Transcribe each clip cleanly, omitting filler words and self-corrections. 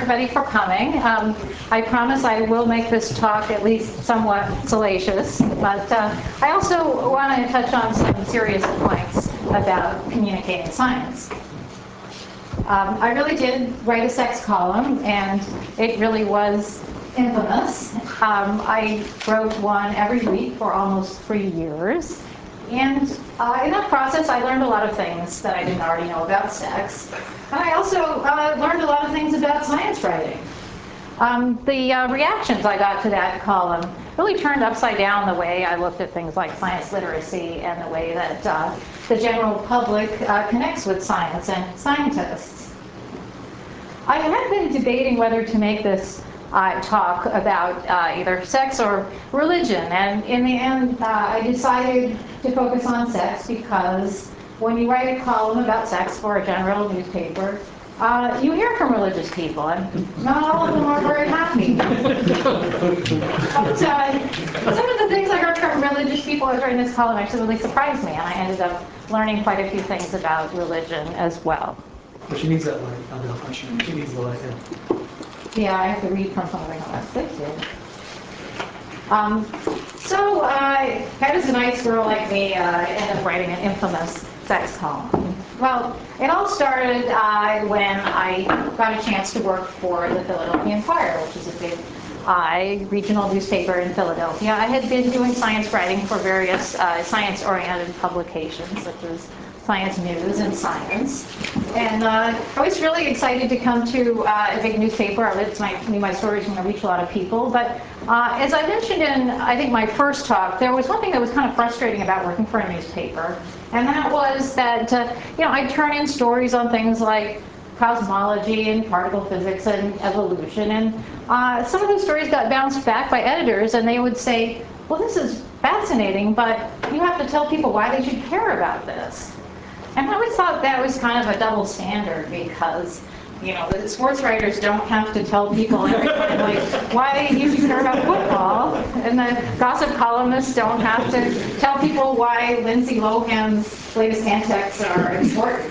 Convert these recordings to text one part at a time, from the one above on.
everybody for coming. I promise I will make this talk at least somewhat salacious, but I also want to touch on some serious points about communicating science. I really did write a sex column, and it really was infamous. I wrote one every week for almost 3 years. And in that process, I learned a lot of things that I didn't already know about sex. And I also learned a lot of things about science writing. The reactions I got to that column really turned upside down the way I looked at things like science literacy and the way that the general public connects with science and scientists. I had been debating whether to make this talk about either sex or religion, and in the end I decided to focus on sex because when you write a column about sex for a general newspaper, you hear from religious people, and not all of them are very happy. But some of the things I heard from religious people during this column actually really surprised me, and I ended up learning quite a few things about religion as well. But she needs that light. I'll be question. She needs the light. Yeah, I have to read from something else. Thank you. So how does a nice girl like me end up writing an infamous sex column? Well, it all started when I got a chance to work for the Philadelphia Inquirer, which is a big regional newspaper in Philadelphia. I had been doing science writing for various science-oriented publications, such as Science News and Science. And I was really excited to come to a big newspaper. I knew my story was going to reach a lot of people. But as I mentioned in, I think, my first talk, there was one thing that was kind of frustrating about working for a newspaper. And that was that, I'd turn in stories on things like cosmology and particle physics and evolution. And some of those stories got bounced back by editors, and they would say, well, this is fascinating, but you have to tell people why they should care about this. And I always thought that was kind of a double standard because, the sports writers don't have to tell people every time, like, why you should care about football, and the gossip columnists don't have to tell people why Lindsay Lohan's latest antics are important.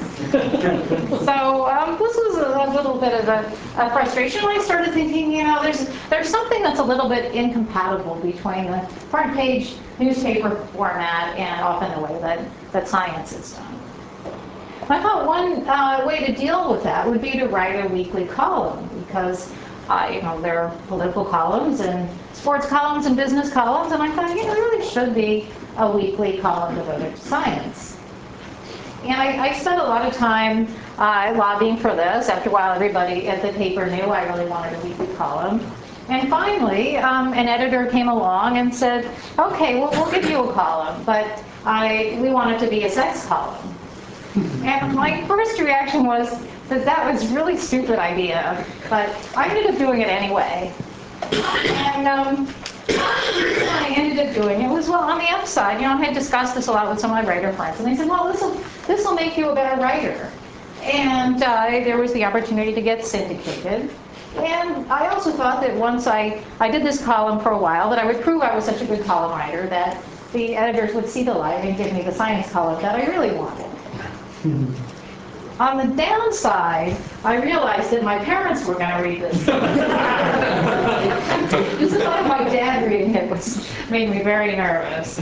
So this was a little bit of a frustration. I started thinking, there's something that's a little bit incompatible between the front page newspaper format and often the way that science is done. I thought one way to deal with that would be to write a weekly column because, there are political columns and sports columns and business columns, and I thought, there really should be a weekly column devoted to science. And I spent a lot of time lobbying for this. After a while, everybody at the paper knew I really wanted a weekly column. And finally, an editor came along and said, okay, well, we'll give you a column, but we want it to be a sex column. And my first reaction was that was a really stupid idea, but I ended up doing it anyway. And I ended up doing it was, well, on the upside, I had discussed this a lot with some of my writer friends, and they said, well, this will make you a better writer. And there was the opportunity to get syndicated. And I also thought that once I did this column for a while, that I would prove I was such a good column writer that the editors would see the light and give me the science column that I really wanted. On the downside, I realized that my parents were going to read this. Just the thought of my dad reading it made me very nervous.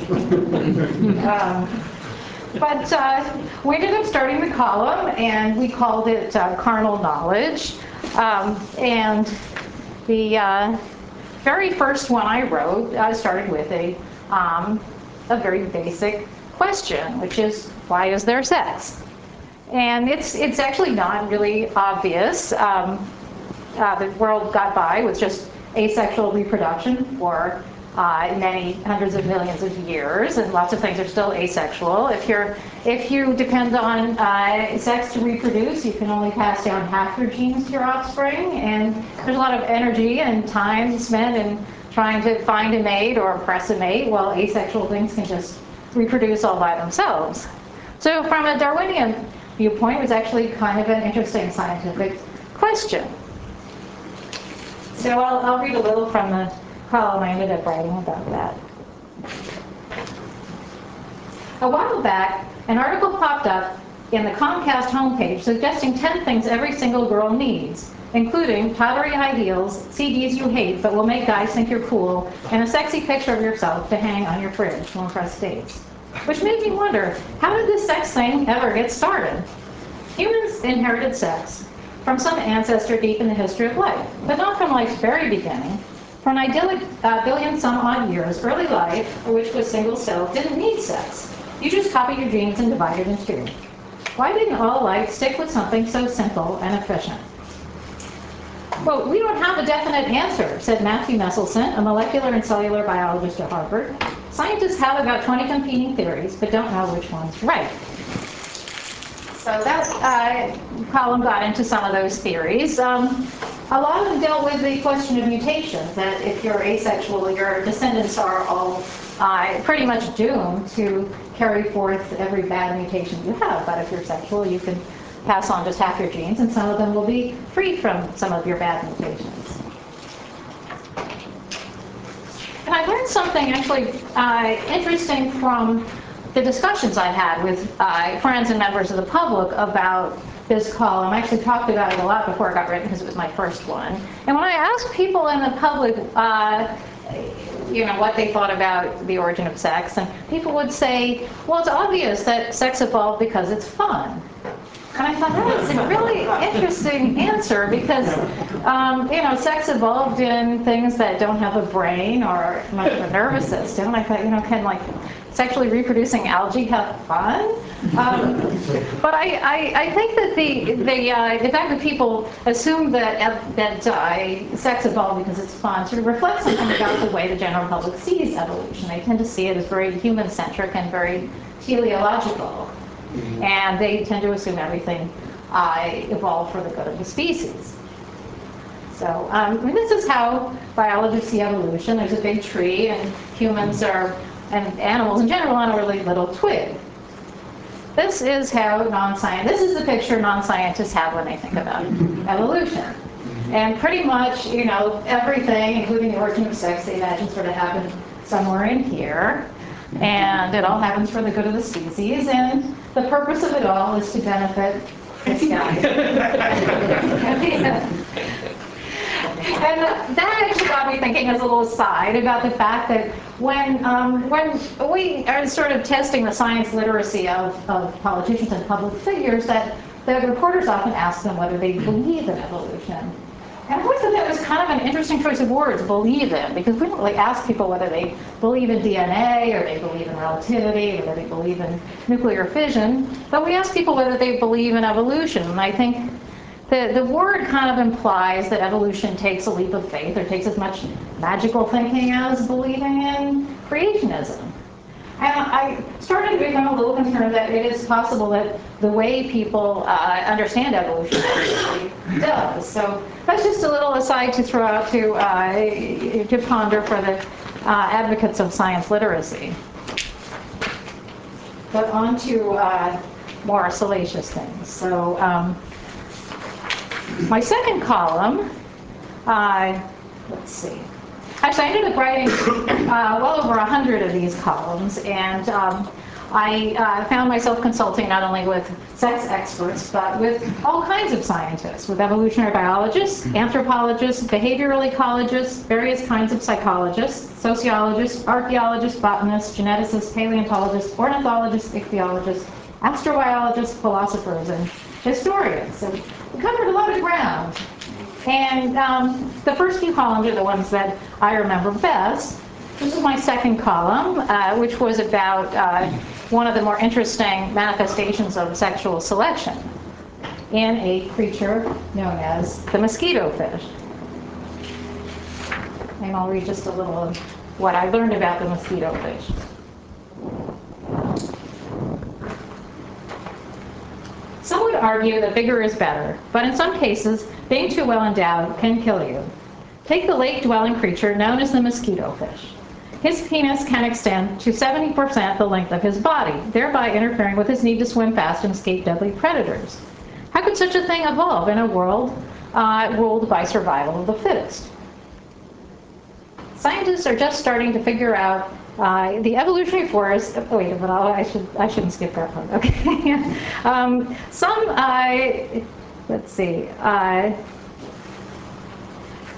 But we ended up starting the column, and we called it Carnal Knowledge. And the very first one I wrote, I started with a very basic question, which is, why is there sex? And it's actually not really obvious. The world got by with just asexual reproduction for many hundreds of millions of years, and lots of things are still asexual. If you depend on sex to reproduce, you can only pass down half your genes to your offspring, and there's a lot of energy and time spent in trying to find a mate or impress a mate, while asexual things can just reproduce all by themselves. So from a Darwinian viewpoint, it was actually kind of an interesting scientific question. So I'll read a little from the column I ended up writing about that. A while back, an article popped up in the Comcast homepage suggesting 10 things every single girl needs. including powdery high heels, CDs you hate but will make guys think you're cool, and a sexy picture of yourself to hang on your fridge to impress dates. Which made me wonder, how did this sex thing ever get started? Humans inherited sex from some ancestor deep in the history of life, but not from life's very beginning. For an idyllic billion some odd years, early life, which was single-celled, didn't need sex. You just copied your genes and divided in two. Why didn't all life stick with something so simple and efficient? Well, we don't have a definite answer, said Matthew Meselson, a molecular and cellular biologist at Harvard. Scientists have about 20 competing theories, but don't know which one's right. So that column got into some of those theories. A lot of them dealt with the question of mutations, that if you're asexual, your descendants are all pretty much doomed to carry forth every bad mutation you have. But if you're sexual, you can pass on just half your genes, and some of them will be free from some of your bad mutations. And I learned something actually interesting from the discussions I had with friends and members of the public about this column. I actually talked about it a lot before it got written because it was my first one. And when I asked people in the public, what they thought about the origin of sex, and people would say, well, it's obvious that sex evolved because it's fun. And I thought, that was a really interesting answer because, sex evolved in things that don't have a brain or much of a nervous system. And I thought, can like sexually reproducing algae have fun? But I think that the fact that people assume that sex evolved because it's fun sort of reflects something about the way the general public sees evolution. They tend to see it as very human-centric and very teleological. And they tend to assume everything evolved for the good of the species. So this is how biologists see evolution. There's a big tree, and humans and animals in general on a really little twig. This is this is the picture non-scientists have when they think about evolution. And pretty much, everything, including the origin of sex, they imagine sort of happened somewhere in here. And it all happens for the good of the species, and the purpose of it all is to benefit this guy. And that actually got me thinking as a little aside about the fact that when we are sort of testing the science literacy of politicians and public figures, that the reporters often ask them whether they believe in evolution. And I always thought that was kind of an interesting choice of words, believe in, because we don't really ask people whether they believe in DNA, or they believe in relativity, or whether they believe in nuclear fission, but we ask people whether they believe in evolution. And I think the word kind of implies that evolution takes a leap of faith, or takes as much magical thinking as believing in creationism. And I started to become a little concerned that it is possible that the way people understand evolution actually does. So that's just a little aside to throw out to ponder for the advocates of science literacy. But on to more salacious things. So my second column, let's see. Actually, I ended up writing well over 100 of these columns, and I found myself consulting not only with sex experts, but with all kinds of scientists, with evolutionary biologists, anthropologists, behavioral ecologists, various kinds of psychologists, sociologists, archaeologists, botanists, geneticists, paleontologists, ornithologists, ichthyologists, astrobiologists, philosophers, and historians. So we covered a lot of ground. And the first few columns are the ones that I remember best. This is my second column, which was about one of the more interesting manifestations of sexual selection in a creature known as the mosquito fish. And I'll read just a little of what I learned about the mosquito fish. Some would argue that bigger is better, but in some cases, being too well endowed can kill you. Take the lake-dwelling creature known as the mosquito fish. His penis can extend to 70% the length of his body, thereby interfering with his need to swim fast and escape deadly predators. How could such a thing evolve in a world ruled by survival of the fittest? Scientists are just starting to figure out the evolutionary force. Oh, wait a minute, I shouldn't skip that one. Okay. Let's see.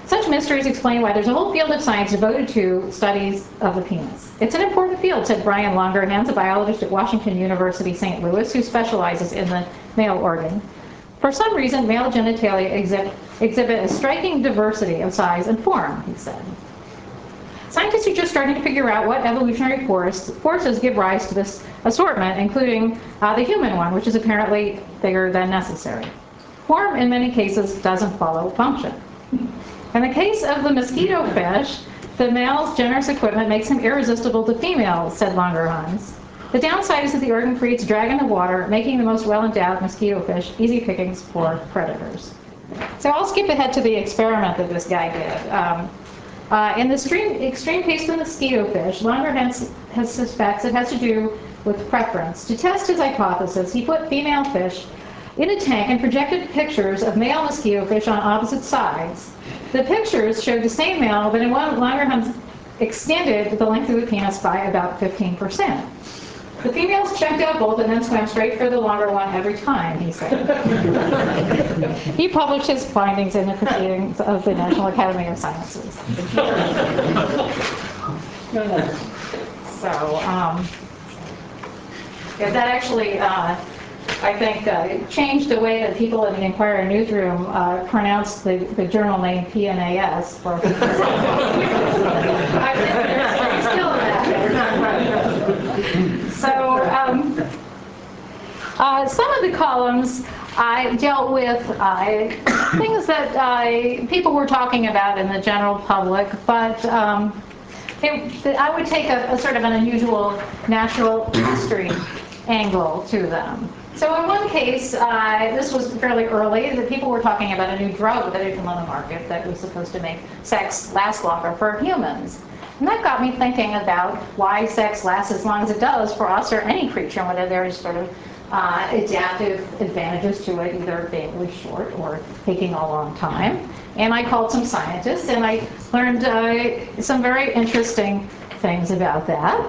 Such mysteries explain why there's a whole field of science devoted to studies of the penis. It's an important field, said Brian Longerhans, a biologist at Washington University, St. Louis, who specializes in the male organ. For some reason, male genitalia exhibit a striking diversity of size and form, he said. Scientists are just starting to figure out what evolutionary forces give rise to this assortment, including the human one, which is apparently bigger than necessary. Form, in many cases, doesn't follow function. In the case of the mosquito fish, the male's generous equipment makes him irresistible to females, said Longerhans. The downside is that the organ creates drag in the water, making the most well-endowed mosquito fish easy pickings for predators. So I'll skip ahead to the experiment that this guy did. In the extreme case of the mosquito fish, Longerhans suspects it has to do with preference. To test his hypothesis, he put female fish in a tank and projected pictures of male mosquito fish on opposite sides. The pictures showed the same male, but in one, Longerhans extended the length of the penis by about 15%. The females checked out both and then swam straight for the longer one every time, he said. He published his findings in the Proceedings of the National Academy of Sciences. So, yeah, that actually, I think, changed the way that people in the Inquirer newsroom pronounced the journal name PNAS. For I'm still in that. So, some of the columns I dealt with things that people were talking about in the general public, but I would take a sort of an unusual natural history angle to them. So in one case, this was fairly early, that people were talking about a new drug that had come on the market that was supposed to make sex last longer for humans. And that got me thinking about why sex lasts as long as it does for us or any creature, and whether there's sort of adaptive advantages to it, either being really short or taking a long time. And I called some scientists, and I learned some very interesting things about that.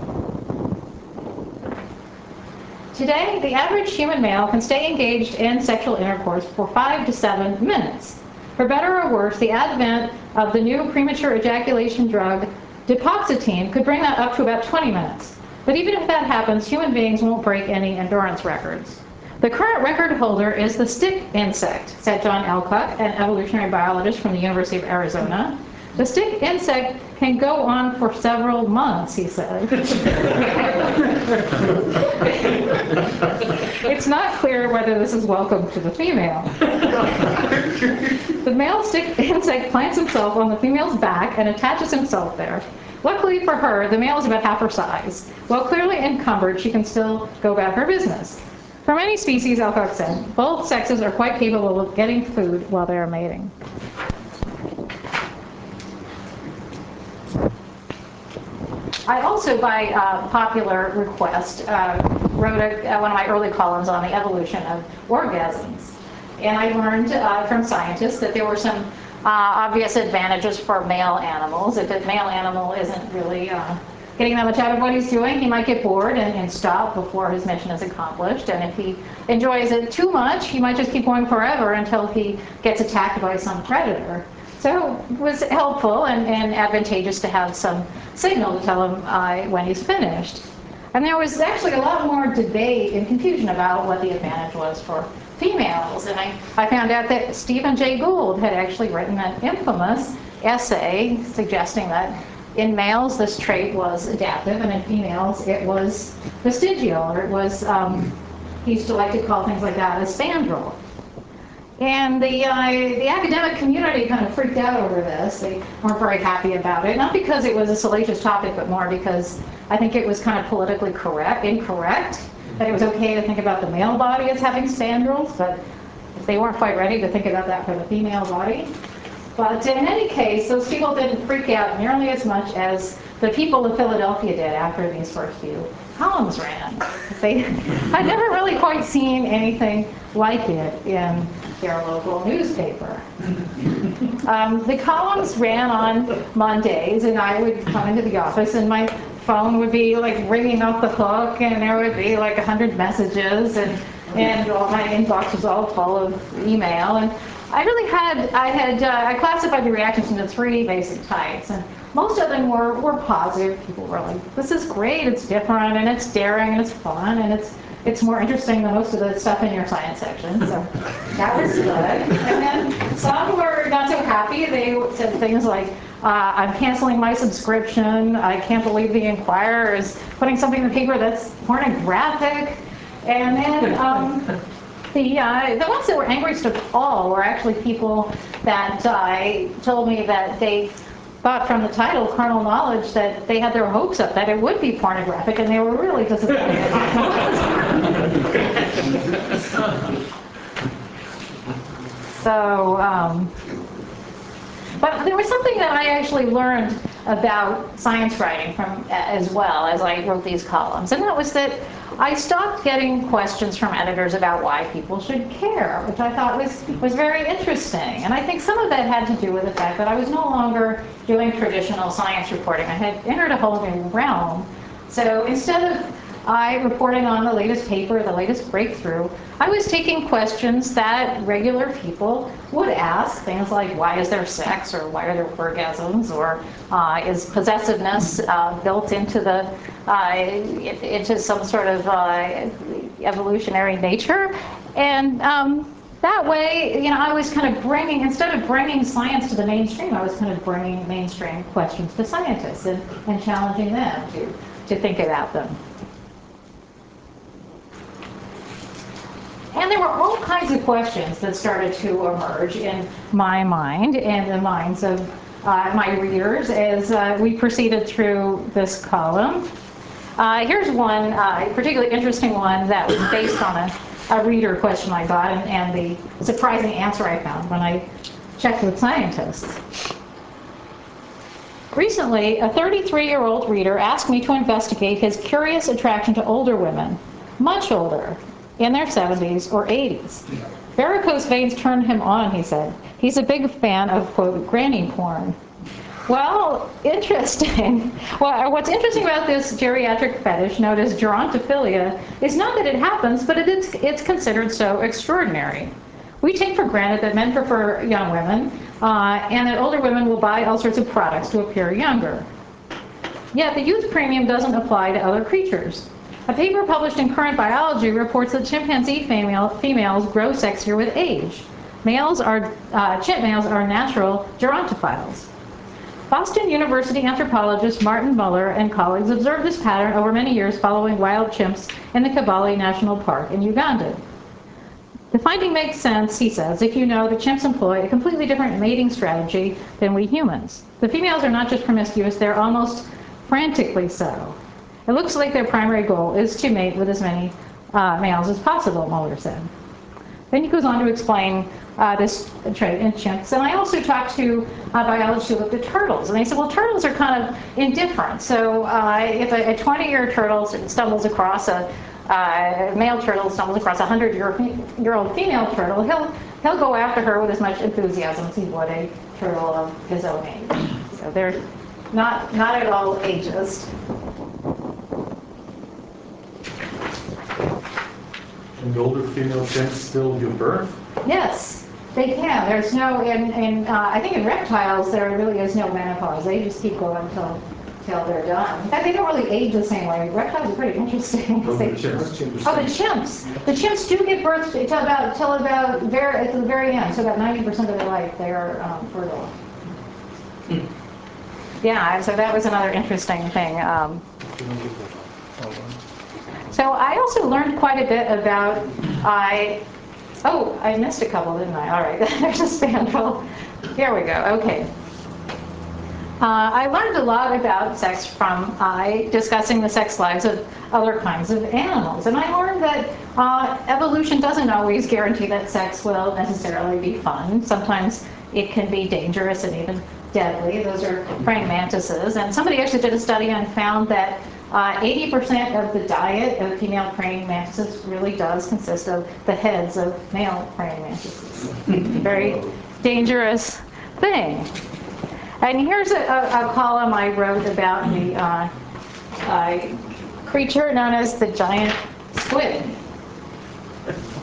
Today, the average human male can stay engaged in sexual intercourse for 5 to 7 minutes. For better or worse, the advent of the new premature ejaculation drug, duloxetine, could bring that up to about 20 minutes. But even if that happens, human beings won't break any endurance records. The current record holder is the stick insect, said John Alcock, an evolutionary biologist from the University of Arizona. The stick insect can go on for several months, he said. It's not clear whether this is welcome to the female. The male stick insect plants himself on the female's back and attaches himself there. Luckily for her, the male is about half her size. While clearly encumbered, she can still go about her business. For many species, Alcock said, both sexes are quite capable of getting food while they are mating. I also, by popular request, wrote one of my early columns on the evolution of orgasms. And I learned from scientists that there were some obvious advantages for male animals. If a male animal isn't really getting that much out of what he's doing, he might get bored and stop before his mission is accomplished. And if he enjoys it too much, he might just keep going forever until he gets attacked by some predator. So it was helpful and advantageous to have some signal to tell him when he's finished. And there was actually a lot more debate and confusion about what the advantage was for females. And I found out that Stephen Jay Gould had actually written an infamous essay suggesting that in males this trait was adaptive, and in females it was vestigial, or it was, he used to like to call things like that a spandrel. And the academic community kind of freaked out over this. They weren't very happy about it, not because it was a salacious topic, but more because I think it was kind of politically incorrect, that it was okay to think about the male body as having spandrels, but they weren't quite ready to think about that for the female body. But in any case, those people didn't freak out nearly as much as the people of Philadelphia did after these first few columns ran. I'd never really quite seen anything like it in their local newspaper. The columns ran on Mondays, and I would come into the office, and my phone would be like ringing off the hook, and there would be like 100 messages, and all my inbox was all full of email. And I classified the reactions into three basic types, and most of them were positive. People were like, this is great, it's different, and it's daring, and it's fun, and it's more interesting than most of the stuff in your science section, so that was good. And then some were not so happy. They said things like, I'm canceling my subscription, I can't believe the Inquirer is putting something in the paper that's pornographic. And then the ones that were angriest of all were actually people that told me that they thought from the title, Carnal Knowledge, that they had their hopes up that it would be pornographic, and they were really disappointed. So, but there was something that I actually learned about science writing from as well as I wrote these columns, and that was that I stopped getting questions from editors about why people should care, which I thought was very interesting. And I think some of that had to do with the fact that I was no longer doing traditional science reporting. I had entered a whole new realm. So instead of reporting on the latest paper, the latest breakthrough, I was taking questions that regular people would ask, things like, why is there sex, or why are there orgasms, or is possessiveness built into into some sort of evolutionary nature? And that way, I was kind of instead of bringing science to the mainstream, I was kind of bringing mainstream questions to scientists and challenging them to think about them. And there were all kinds of questions that started to emerge in my mind and the minds of my readers as we proceeded through this column. Here's one particularly interesting one that was based on a reader question I got and the surprising answer I found when I checked with scientists. Recently, a 33-year-old reader asked me to investigate his curious attraction to older women, much older, in their 70s or 80s. Varicose veins turned him on, he said. He's a big fan of, quote, granny porn. Well, interesting. Well, what's interesting about this geriatric fetish, known as gerontophilia, is not that it happens, but it's considered so extraordinary. We take for granted that men prefer young women, and that older women will buy all sorts of products to appear younger. Yet the youth premium doesn't apply to other creatures. A paper published in Current Biology reports that chimpanzee females grow sexier with age. Chimp males are natural gerontophiles. Boston University anthropologist Martin Muller and colleagues observed this pattern over many years following wild chimps in the Kibale National Park in Uganda. The finding makes sense, he says, if you know that chimps employ a completely different mating strategy than we humans. The females are not just promiscuous, they're almost frantically so. It looks like their primary goal is to mate with as many males as possible, Muller said. Then he goes on to explain this trait in chimps. And I also talked to biologists who looked at turtles. And they said, well, turtles are kind of indifferent. So if a 20-year turtle stumbles across male turtle stumbles across a 100-year-old female turtle, he'll go after her with as much enthusiasm as he would a turtle of his own age. So they're not at all ageist. Can the older female chimps still give birth? Yes, they can. There's no, I think in reptiles there really is no menopause. They just keep going until they're done. In fact, they don't really age the same way. Reptiles are pretty interesting. Oh, the chimps. Oh, the chimps. The chimps do give birth at the very end. So about 90% of their life they are fertile. Yeah, so that was another interesting thing. So I also learned quite a bit about, I missed a couple, didn't I? All right, there's a spandrel. Here we go, okay. I learned a lot about sex from discussing the sex lives of other kinds of animals. And I learned that evolution doesn't always guarantee that sex will necessarily be fun. Sometimes it can be dangerous and even deadly. Those are praying mantises. And somebody actually did a study and found that 80% of the diet of female praying mantises really does consist of the heads of male praying mantises. Very dangerous thing. And here's a column I wrote about the creature known as the giant squid.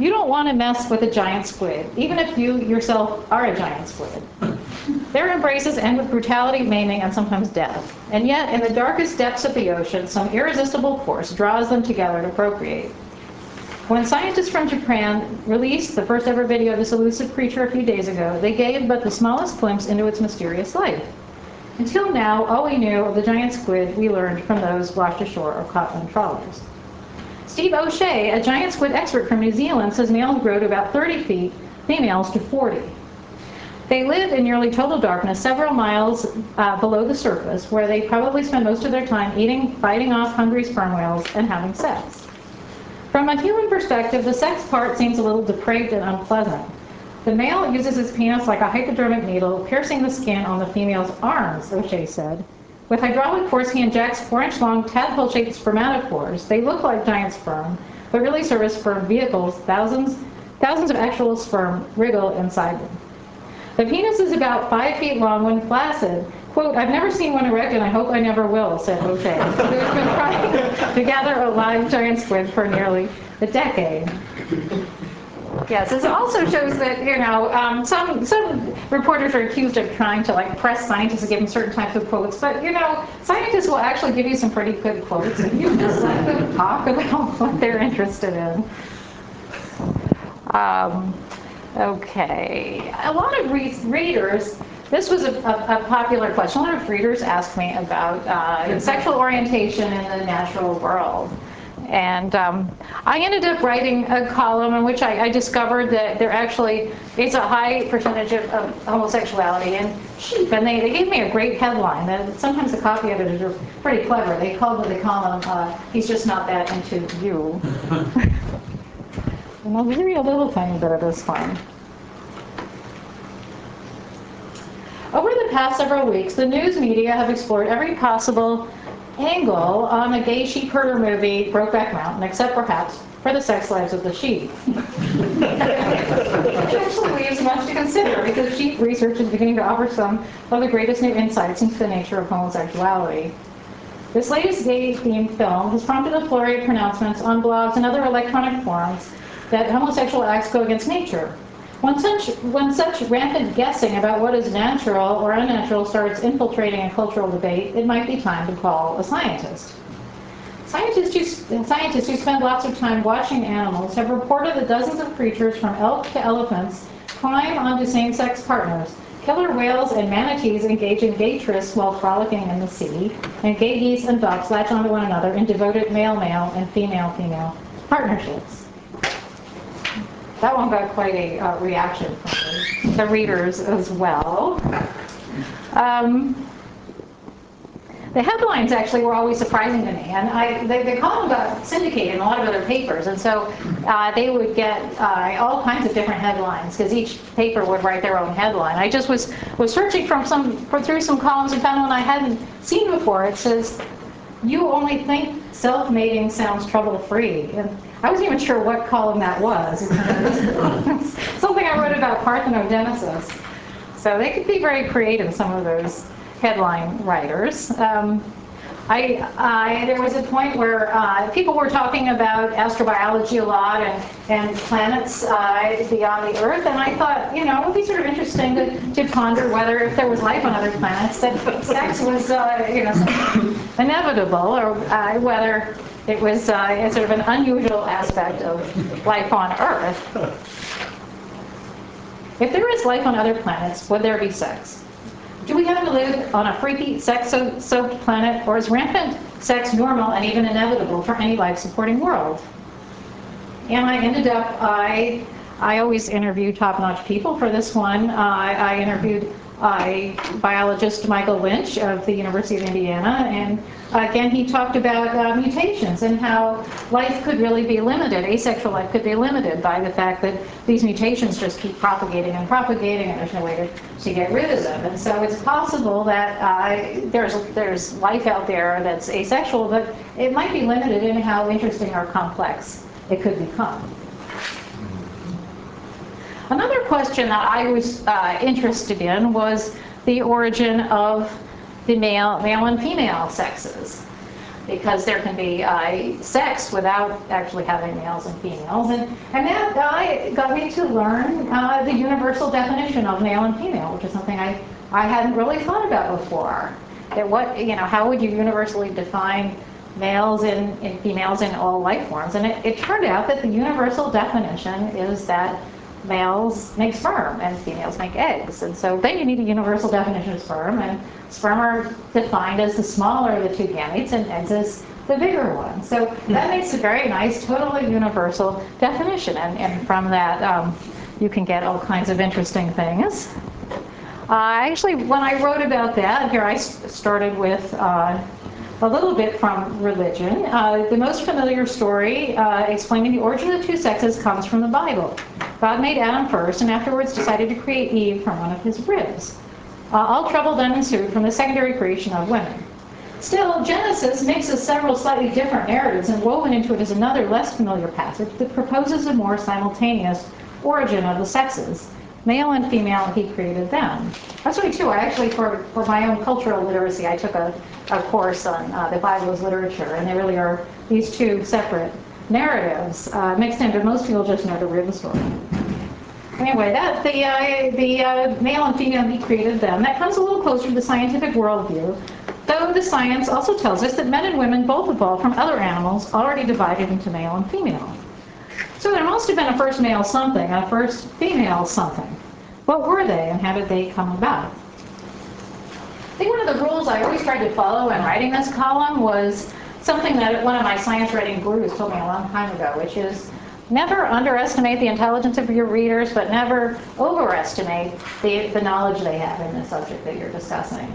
You don't want to mess with a giant squid, even if you yourself are a giant squid. Their embraces end with brutality, maiming, and sometimes death. And yet, in the darkest depths of the ocean, some irresistible force draws them together to procreate. When scientists from Japan released the first ever video of this elusive creature a few days ago, they gave but the smallest glimpse into its mysterious life. Until now, all we knew of the giant squid we learned from those washed ashore or caught on trawlers. Steve O'Shea, a giant squid expert from New Zealand, says males grow to about 30 feet, females to 40. They live in nearly total darkness several miles below the surface, where they probably spend most of their time eating, fighting off hungry sperm whales, and having sex. From a human perspective, the sex part seems a little depraved and unpleasant. The male uses his penis like a hypodermic needle, piercing the skin on the female's arms, O'Shea said. With hydraulic force, he injects 4-inch-long tadpole-shaped spermatophores. They look like giant sperm, but really serve as sperm vehicles. Thousands of actual sperm wriggle inside them. The penis is about 5 feet long when flaccid. Quote, "I've never seen one erect, and I hope I never will," said O'Shea, who has been trying to gather a live giant squid for nearly a decade. Yes, this also shows that, some reporters are accused of trying to press scientists to give them certain types of quotes, but scientists will actually give you some pretty good quotes, and you just let them talk about what they're interested in. Okay, a lot of readers, this was a popular question. A lot of readers asked me about sexual orientation in the natural world. And I ended up writing a column in which I discovered that there actually is a high percentage of homosexuality in sheep. And they gave me a great headline. And sometimes the copy editors are pretty clever. They call the column, "He's Just Not That Into You." And I'll give you a little tiny bit of this one. Over the past several weeks, the news media have explored every possible angle on a gay sheep herder movie, Brokeback Mountain, except perhaps for the sex lives of the sheep. Which actually leaves much to consider, because sheep research is beginning to offer some of the greatest new insights into the nature of homosexuality. This latest gay-themed film has prompted a flurry of pronouncements on blogs and other electronic forums that homosexual acts go against nature. When such rampant guessing about what is natural or unnatural starts infiltrating a cultural debate, it might be time to call a scientist. Scientists who spend lots of time watching animals have reported that dozens of creatures, from elk to elephants, climb onto same-sex partners. Killer whales and manatees engage in gay trysts while frolicking in the sea, and gay geese and ducks latch onto one another in devoted male-male and female-female partnerships. That one got quite a reaction from the readers as well. The headlines actually were always surprising to me, and the column got syndicated in a lot of other papers, and so they would get all kinds of different headlines, because each paper would write their own headline. I just was searching through some columns and found one I hadn't seen before. It says, "You only think self-mating sounds trouble-free." And I wasn't even sure what column that was. Something I wrote about parthenogenesis. So they could be very creative, some of those headline writers. There was a point where people were talking about astrobiology a lot and planets beyond the Earth, and I thought, it would be sort of interesting to ponder whether, if there was life on other planets, that sex was inevitable, or whether it was sort of an unusual aspect of life on Earth. If there is life on other planets, would there be sex? Do we have to live on a freaky, sex-soaked planet, or is rampant sex normal and even inevitable for any life-supporting world? And I ended up, I always interview top-notch people for this one. I interviewed biologist Michael Lynch of the University of Indiana, and again, he talked about mutations and how life could really be limited, asexual life could be limited by the fact that these mutations just keep propagating and propagating, and there's no way to get rid of them. And so it's possible that there's life out there that's asexual, but it might be limited in how interesting or complex it could become. Another question that I was interested in was the origin of the male and female sexes. because there can be sex without actually having males and females. And that got me to learn the universal definition of male and female, which is something I hadn't really thought about before. That how would you universally define males and females in all life forms? And it turned out that the universal definition is that males make sperm and females make eggs. And so then you need a universal definition of sperm, and sperm are defined as the smaller of the two gametes and eggs as the bigger one. So that makes a very nice, totally universal definition. And from that, you can get all kinds of interesting things. Actually, when I wrote about that, here I started with a little bit from religion. The most familiar story explaining the origin of the two sexes comes from the Bible. God made Adam first and afterwards decided to create Eve from one of his ribs. All trouble then ensued from the secondary creation of women. Still, Genesis mixes several slightly different narratives, and woven into it is another less familiar passage that proposes a more simultaneous origin of the sexes. Male and female, he created them. That's really true. I actually, for my own cultural literacy, I took a course on the Bible as literature, and they really are these two separate narratives mixed into. Most people just know the rib story. Anyway, that the male and female, he created them. That comes a little closer to the scientific worldview, though the science also tells us that men and women both evolved from other animals already divided into male and female. So there must have been a first male something, a first female something. What were they, and how did they come about? I think one of the rules I always tried to follow in writing this column was something that one of my science writing gurus told me a long time ago, which is never underestimate the intelligence of your readers, but never overestimate the knowledge they have in the subject that you're discussing.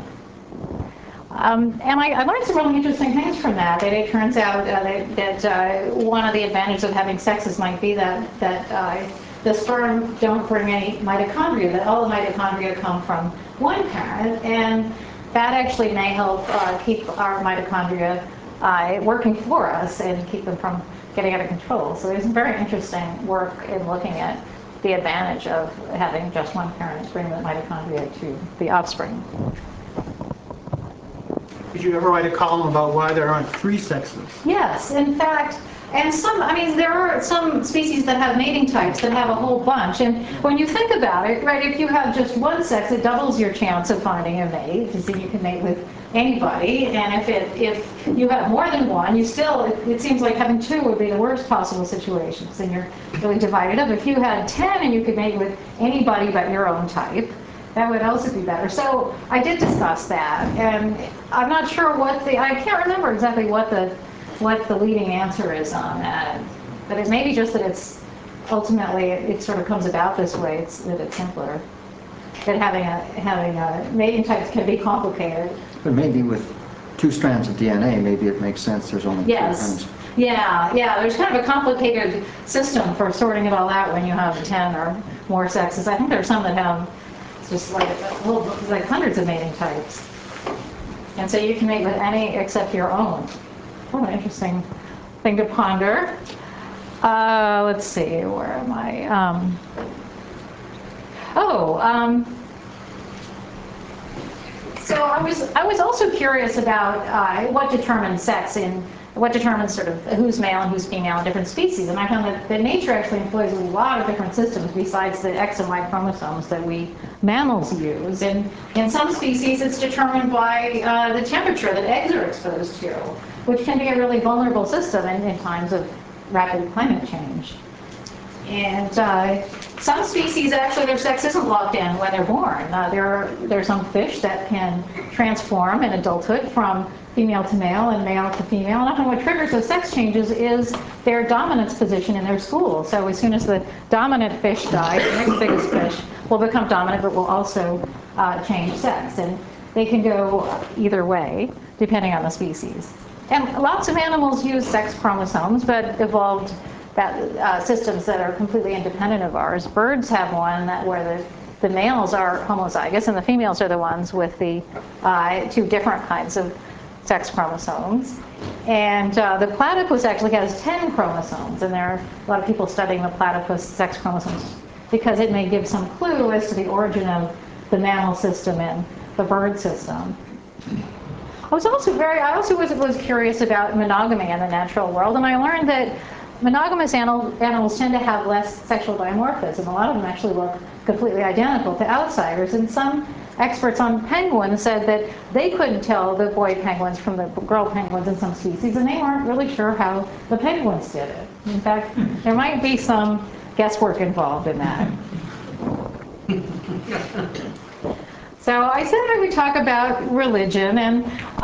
And I learned some really interesting things from that. That it turns out that one of the advantages of having sexes might be that the sperm don't bring any mitochondria, that all the mitochondria come from one parent, and that actually may help keep our mitochondria working for us and keep them from getting out of control. So there's some very interesting work in looking at the advantage of having just one parent bring the mitochondria to the offspring. Did you ever write a column about why there aren't three sexes? Yes, in fact, and there are some species that have mating types that have a whole bunch. And when you think about it, right, if you have just one sex, it doubles your chance of finding a mate, because then you can mate with anybody. And if you have more than one, it seems like having two would be the worst possible situation, because then you're really divided up. If you had 10 and you could mate with anybody but your own type, that would also be better. So I did discuss that, and I'm not sure I can't remember exactly what the leading answer is on that. But it may be just that it's ultimately, it sort of comes about this way, that it's simpler. That having a mating types can be complicated. But maybe with two strands of DNA, maybe it makes sense there's only two strands. Yeah, there's kind of a complicated system for sorting it all out when you have 10 or more sexes. I think there are some that have just like hundreds of mating types. And so you can mate with any except your own. What an interesting thing to ponder. Let's see, where am I? So I was also curious about what determines sex and what determines sort of who's male and who's female in different species. And I found that nature actually employs a lot of different systems besides the X and Y chromosomes that we mammals use. And in some species, it's determined by the temperature that eggs are exposed to, which can be a really vulnerable system in times of rapid climate change. And some species, actually, their sex isn't locked in when they're born. There are some fish that can transform in adulthood from female to male and male to female. And often what triggers those sex changes is their dominance position in their school. So as soon as the dominant fish dies, the next biggest fish will become dominant, but will also change sex. And they can go either way, depending on the species. And lots of animals use sex chromosomes, but evolved systems that are completely independent of ours. Birds have one where the males are homozygous and the females are the ones with the two different kinds of sex chromosomes. And the platypus actually has 10 chromosomes, and there are a lot of people studying the platypus sex chromosomes because it may give some clue as to the origin of the mammal system and the bird system. I also was curious about monogamy in the natural world, and I learned that monogamous animals tend to have less sexual dimorphism. A lot of them actually look completely identical to outsiders, and some experts on penguins said that they couldn't tell the boy penguins from the girl penguins in some species, and they weren't really sure how the penguins did it. In fact, there might be some guesswork involved in that. So I said I would talk about religion, and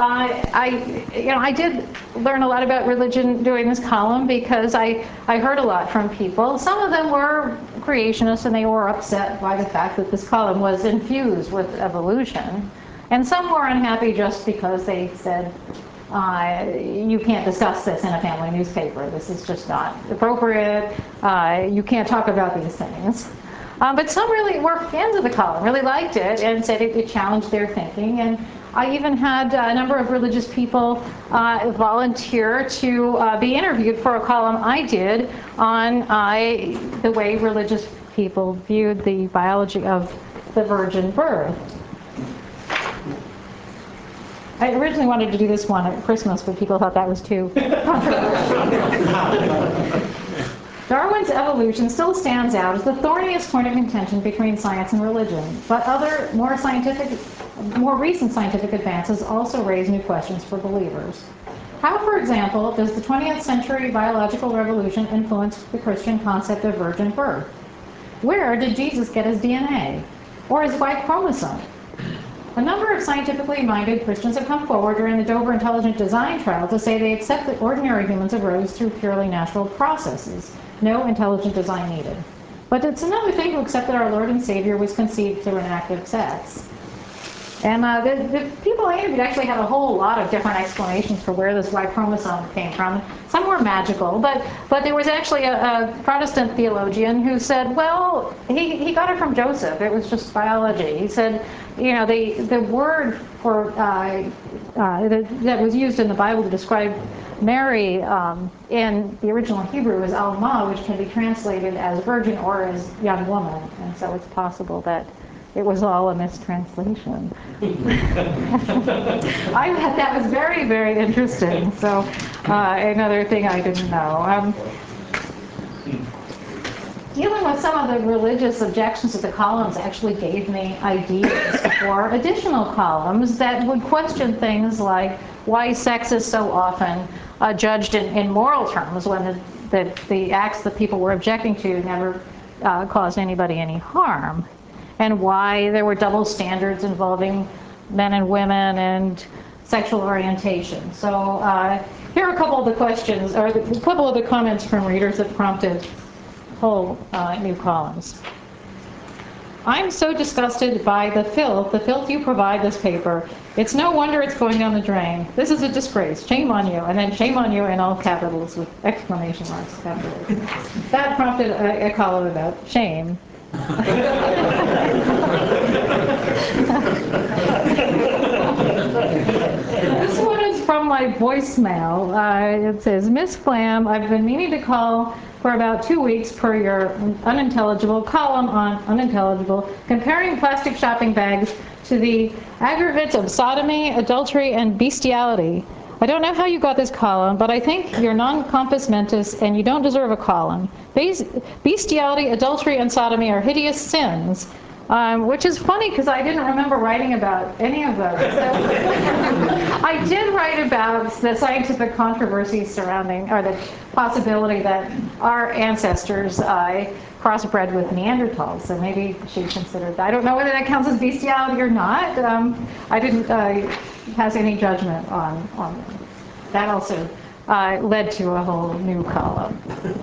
I did learn a lot about religion doing this column because I heard a lot from people. Some of them were creationists, and they were upset by the fact that this column was infused with evolution. And some were unhappy just because they said, you can't discuss this in a family newspaper. This is just not appropriate. You can't talk about these things. But some really were fans of the column, really liked it, and said it challenged their thinking. And I even had a number of religious people volunteer to be interviewed for a column I did on the way religious people viewed the biology of the virgin birth. I originally wanted to do this one at Christmas, but people thought that was too controversial. Darwin's evolution still stands out as the thorniest point of contention between science and religion, but other more recent scientific advances also raise new questions for believers. How, for example, does the 20th century biological revolution influence the Christian concept of virgin birth? Where did Jesus get his DNA? Or his Y chromosome? A number of scientifically minded Christians have come forward during the Dover Intelligent Design trial to say they accept that ordinary humans arose through purely natural processes. No intelligent design needed. But it's another thing to accept that our Lord and Savior was conceived through an act of sex. And the people I interviewed actually had a whole lot of different explanations for where this Y chromosome came from. Some were magical, but there was actually a Protestant theologian who said, well, he got it from Joseph. It was just biology. He said, the word for that was used in the Bible to describe Mary in the original Hebrew is Alma, which can be translated as virgin or as young woman. And so it's possible that it was all a mistranslation. I thought that was very, very interesting. So another thing I didn't know. Dealing with some of the religious objections to the columns actually gave me ideas for additional columns that would question things like why sex is so often judged in moral terms when the acts that people were objecting to never caused anybody any harm, and why there were double standards involving men and women and sexual orientation. So here are a couple of the questions, or a couple of the comments from readers that prompted whole new columns. I'm so disgusted by the filth you provide this paper. It's no wonder it's going down the drain. This is a disgrace. Shame on you. And then shame on you in all capitals with exclamation marks afterwards. That prompted a column about shame. This one is from my voicemail. It says, Miss Flam, I've been meaning to call for about 2 weeks per your unintelligible column on unintelligible, comparing plastic shopping bags to the aggravate of sodomy, adultery, and bestiality. I don't know how you got this column, but I think you're non compos mentis and you don't deserve a column. Bestiality, adultery, and sodomy are hideous sins. Which is funny because I didn't remember writing about any of those. So I did write about the scientific controversies surrounding, or the possibility that our ancestors crossbred with Neanderthals. So maybe she considered that. I don't know whether that counts as bestiality or not. I didn't pass any judgment on that. Also led to a whole new column.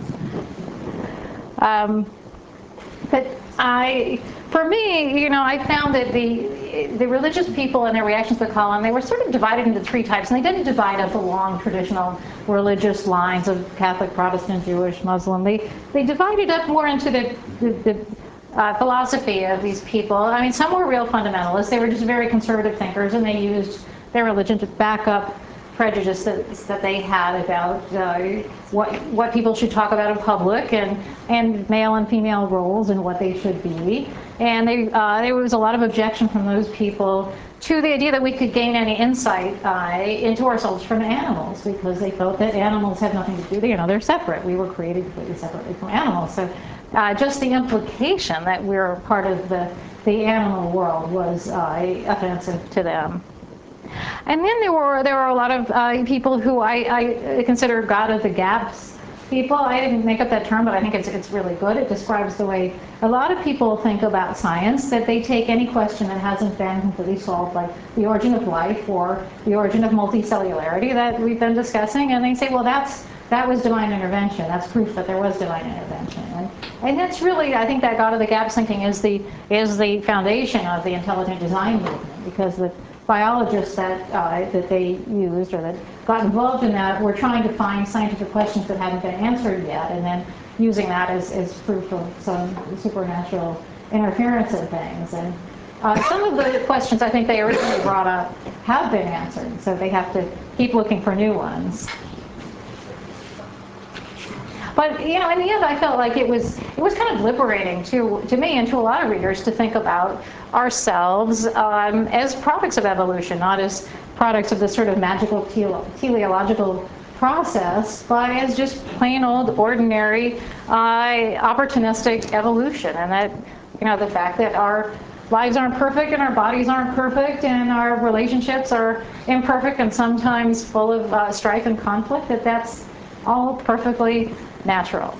But for me, I found that the religious people and their reactions to the column, they were sort of divided into three types, and they didn't divide up the long traditional religious lines of Catholic, Protestant, Jewish, Muslim. They divided up more into the philosophy of these people. I mean, some were real fundamentalists. They were just very conservative thinkers, and they used their religion to back up prejudice that they had about what people should talk about in public, and male and female roles and what they should be. And there was a lot of objection from those people to the idea that we could gain any insight into ourselves from animals, because they felt that animals have nothing to do, they're separate. We were created completely separately from animals. So just the implication that we're part of the animal world was offensive to them. And then there were a lot of people who I consider God of the gaps people. I didn't make up that term, but I think it's really good. It describes the way a lot of people think about science, that they take any question that hasn't been completely solved, like the origin of life or the origin of multicellularity that we've been discussing, and they say, well, that was divine intervention. That's proof that there was divine intervention. And that's really, I think that God of the gaps thinking is the foundation of the intelligent design movement, because the biologists that they used or that got involved in that were trying to find scientific questions that hadn't been answered yet, and then using that as proof of some supernatural interference in things. And some of the questions I think they originally brought up have been answered, so they have to keep looking for new ones. But in the end, I felt like it was kind of liberating to me and to a lot of readers to think about ourselves as products of evolution, not as products of this sort of magical teleological process, but as just plain old ordinary opportunistic evolution, and that the fact that our lives aren't perfect and our bodies aren't perfect and our relationships are imperfect and sometimes full of strife and conflict, that's all perfectly natural.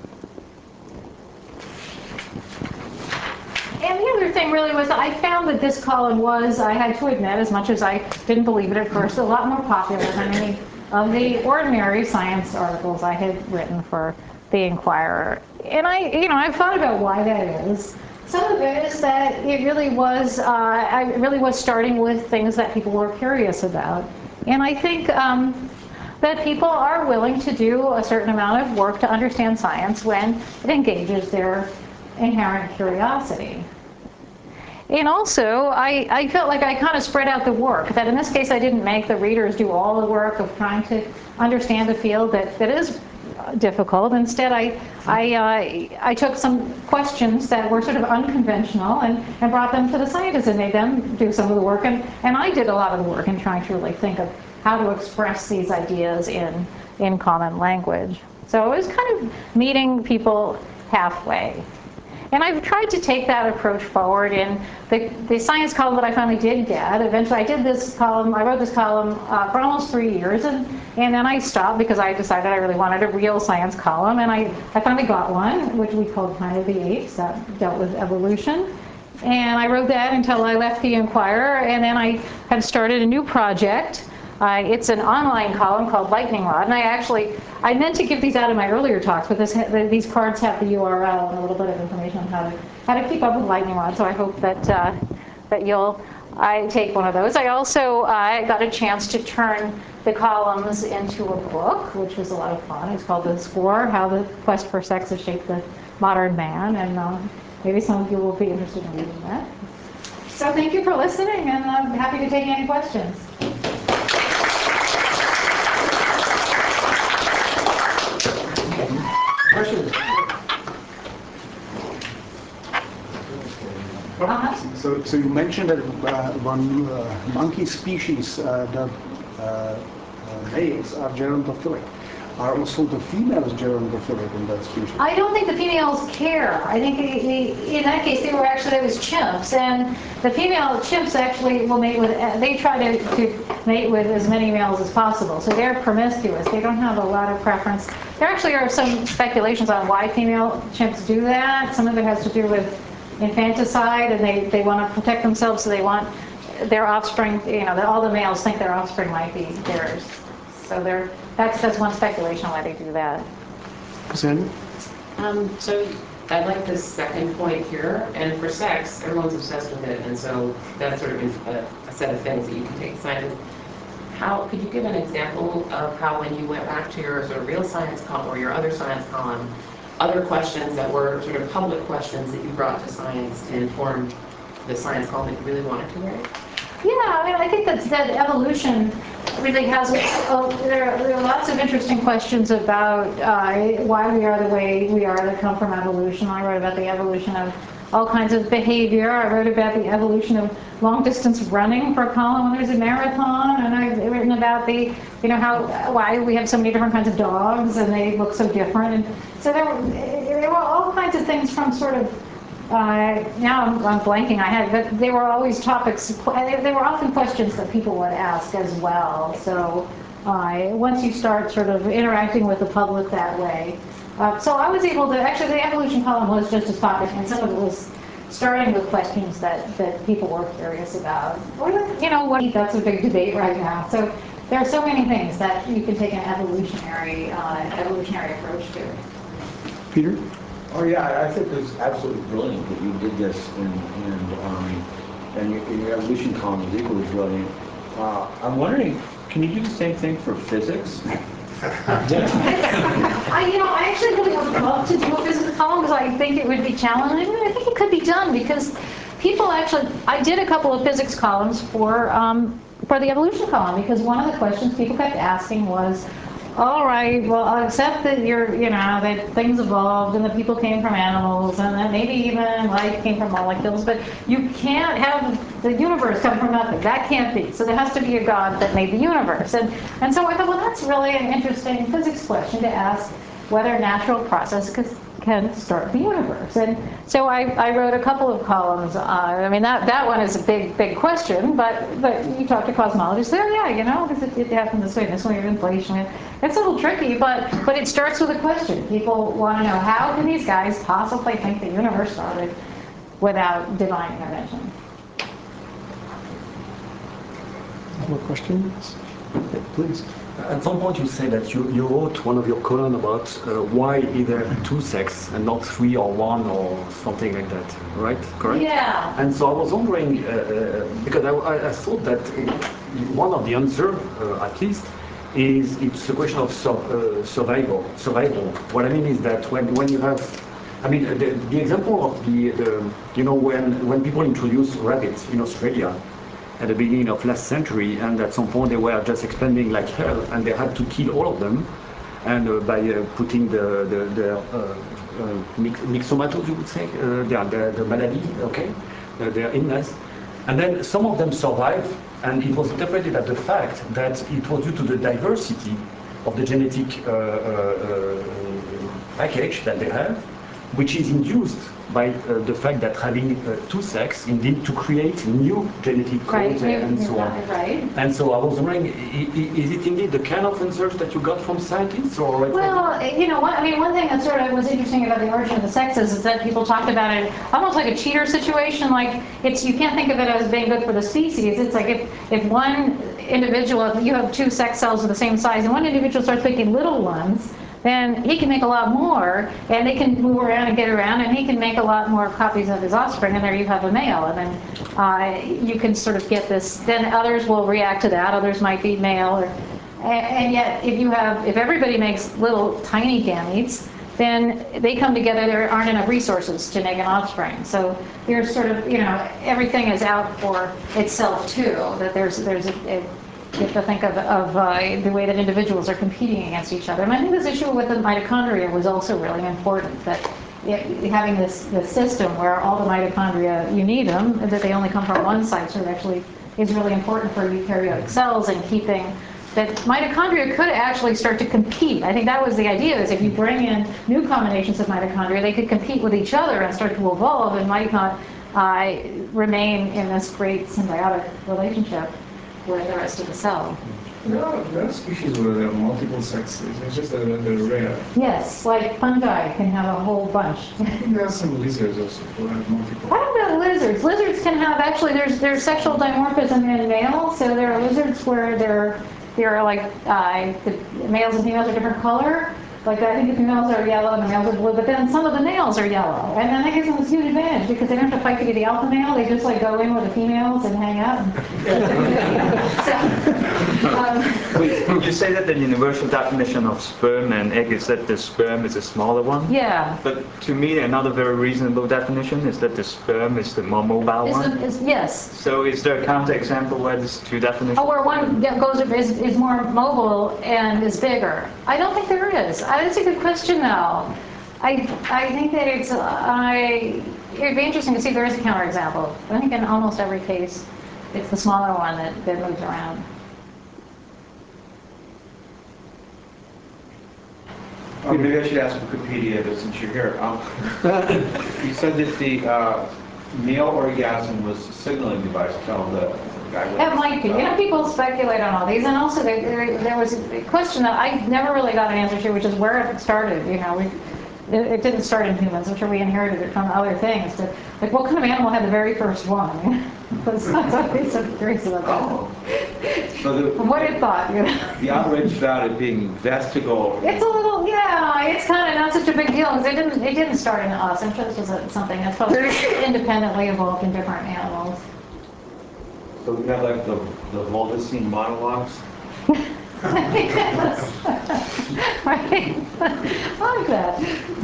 And the other thing really was that I found that this column was, I had to admit, as much as I didn't believe it at first, a lot more popular than any of the ordinary science articles I had written for the Inquirer. And I've thought about why that is. Some of it is that it really was, I really was starting with things that people were curious about. And I think that people are willing to do a certain amount of work to understand science when it engages their inherent curiosity. And also, I felt like I kind of spread out the work, that in this case I didn't make the readers do all the work of trying to understand a field that is difficult. Instead, I took some questions that were sort of unconventional and brought them to the scientists and made them do some of the work. And I did a lot of the work in trying to really think of how to express these ideas in common language. So it was kind of meeting people halfway. And I've tried to take that approach forward in the science column that I finally did get. Eventually, I wrote this column for almost 3 years, and then I stopped because I decided I really wanted a real science column, and I finally got one, which we called Planet of the Apes, that dealt with evolution. And I wrote that until I left the Inquirer, and then I had started a new project. It's an online column called Lightning Rod, and I meant to give these out in my earlier talks, but these cards have the URL and a little bit of information on how to keep up with Lightning Rod. So I hope that you'll take one of those. I also got a chance to turn the columns into a book, which was a lot of fun. It's called The Score: How the Quest for Sex Has Shaped the Modern Man, and maybe some of you will be interested in reading that. So thank you for listening, and I'm happy to take any questions. Questions? So you mentioned that one monkey species, the males are gerontophilic. Are also the females gerontophilic in that species? I don't think the females care. I think in that case it was chimps, and the female chimps actually will mate with. They try to mate with as many males as possible, so they're promiscuous. They don't have a lot of preference. There actually are some speculations on why female chimps do that. Some of it has to do with infanticide, and they want to protect themselves, so they want their offspring. All the males think their offspring might be theirs. So that's one speculation why they do that. Sandy? So I like this second point here, and for sex, everyone's obsessed with it, and so that's sort of a set of things that you can take science. How could you give an example of how, when you went back to your sort of real science column or your other science column, other questions that were sort of public questions that you brought to science to inform the science column that you really wanted to write? Yeah, I think that evolution really has, there are lots of interesting questions about why we are the way we are that come from evolution. I wrote about the evolution of all kinds of behavior. I wrote about the evolution of long-distance running for column when there's a marathon, and I've written about the, why we have so many different kinds of dogs and they look so different. And so there were all kinds of things from sort of, now I'm blanking, but they were always topics, they were often questions that people would ask as well. So once you start sort of interacting with the public that way, so I was able to, actually the evolution column was just a topic, and some of it was starting with questions that people were curious about. Or, that's a big debate right now. So there are so many things that you can take an evolutionary approach to. Peter? Oh yeah, I think it's absolutely brilliant that you did this, and your evolution column is equally brilliant. I'm wondering, can you do the same thing for physics? I actually really would love to do a physics column because I think it would be challenging. I think it could be done because people actually, I did a couple of physics columns for the evolution column, because one of the questions people kept asking was, all right, well, I'll accept that that things evolved and that people came from animals and that maybe even life came from molecules, but you can't have the universe come from nothing. That can't be. So there has to be a God that made the universe. And so I thought, well, that's really an interesting physics question to ask, whether natural process can start the universe. And so I wrote a couple of columns. That one is a big question, but you talk to cosmologists, it happened this way, this way of inflation. It's a little tricky, but it starts with a question. People want to know, how can these guys possibly think the universe started without divine intervention? More questions? Please. At some point you say that you wrote one of your columns about why either two sex and not three or one or something like that, right? Correct? Yeah. And so I was wondering, because I thought that one of the answers, at least, is it's a question of survival. What I mean is that when you have, the example of when people introduced rabbits in Australia at the beginning of last century, and at some point they were just expanding like hell, and they had to kill all of them, and by putting the myxomatoes, you would say, the malady, okay, their illness, and then some of them survived, and it was interpreted as the fact that it was due to the diversity of the genetic package that they have, which is induced by the fact that having two sex indeed to create new genetic codes and so on. Right. And so I was wondering, is it indeed the kind of answers that you got from scientists, or? Well, one thing that sort of was interesting about the origin of the sexes is that people talked about it almost like a cheater situation. Like you can't think of it as being good for the species. It's like if one individual, if you have two sex cells of the same size, and one individual starts making little ones, then he can make a lot more, and they can move around and get around, and he can make a lot more copies of his offspring, and there you have a male. And then you can sort of get this, then others will react to that, others might be male, and yet if everybody makes little tiny gametes, then they come together, there aren't enough resources to make an offspring. So there's sort of, everything is out for itself too, that there's you have to think of the way that individuals are competing against each other. And I think this issue with the mitochondria was also really important, that having this system where all the mitochondria, you need them, that they only come from one site, so it actually is really important for eukaryotic cells, and keeping that mitochondria could actually start to compete. I think that was the idea, is if you bring in new combinations of mitochondria, they could compete with each other and start to evolve, and might not remain in this great symbiotic relationship with the rest of the cell. There are species where there are multiple sexes, it's just that they're rare. Yes, like fungi can have a whole bunch. I think there are some lizards also who have multiple. I don't know lizards. Lizards can have, actually, there's sexual dimorphism in males, so there are lizards where there are like the males and females are different color. Like, I think the females are yellow and the males are blue, but then some of the males are yellow. And then that gives them this huge advantage because they don't have to fight to be the alpha male. They just like go in with the females and hang out. Would you say that the universal definition of sperm and egg is that the sperm is a smaller one? Yeah. But to me, another very reasonable definition is that the sperm is the more mobile one. Yes. So is there a counterexample where there's two definitions? Oh, where one is more mobile and is bigger. I don't think there is. That's a good question, though. I think that it'd be interesting to see if there is a counterexample. I think in almost every case, it's the smaller one that moves around. Maybe I should ask Wikipedia this since you're here. You said that the male orgasm was a signaling device. Tell the guy what It might be. You know, people speculate on all these, and also there was a question that I never really got an answer to, which is where it started. You know, it didn't start in humans. I'm sure we inherited it from other things. Like, what kind of animal had the very first one? That's always so curious about that. So What it thought, you know. the outrage about it being vestigial. It's a little, yeah, it's kind of not such a big deal because it didn't start in us. I'm sure this was something that's probably independently evolved in different animals. So we have like the Volvocene monologues. Yes. Right. I like that.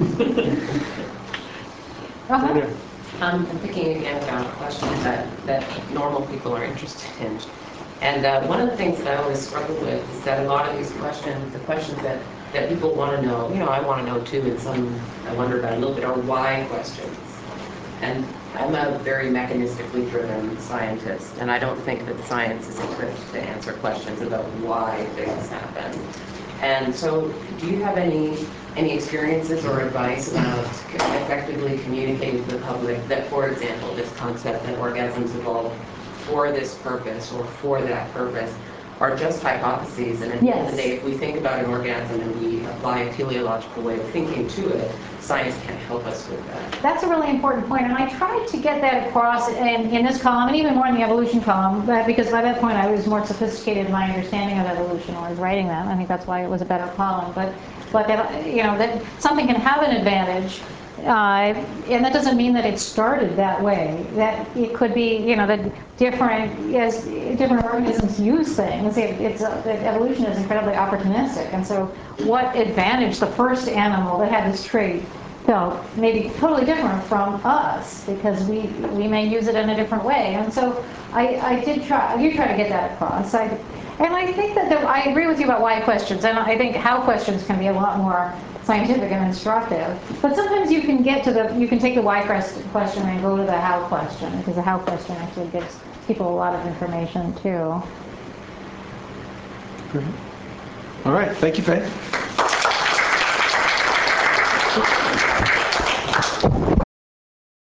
Uh-huh. I'm thinking again about questions that normal people are interested in. And one of the things that I always struggle with is that a lot of these questions, the questions that people want to know, you know, I want to know too, and some I wonder about a little bit, are why questions. And I'm a very mechanistically driven scientist, and I don't think that science is equipped to answer questions about why things happen. And so, do you have any experiences or advice about effectively communicating to the public that, for example, this concept that orgasms evolve for this purpose or for that purpose are just hypotheses, and at the end of the day, if we think about an orgasm and we apply a teleological way of thinking to it, science can't help us with that. That's a really important point, and I tried to get that across in this column, and even more in the evolution column, because by that point I was more sophisticated in my understanding of evolution when I was writing that. I think that's why it was a better column. But that, you know, that something can have an advantage, and that doesn't mean that it started that way. That it could be, you know, that different organisms use things. That evolution is incredibly opportunistic, and so what advantage the first animal that had this trait felt may be totally different from us because we may use it in a different way. And so I did try to get that across. And I think that I agree with you about why questions, and I think how questions can be a lot more scientific and instructive. But sometimes you can take the why question and go to the how question, because the how question actually gives people a lot of information too. Great. All right. Thank you, Faith.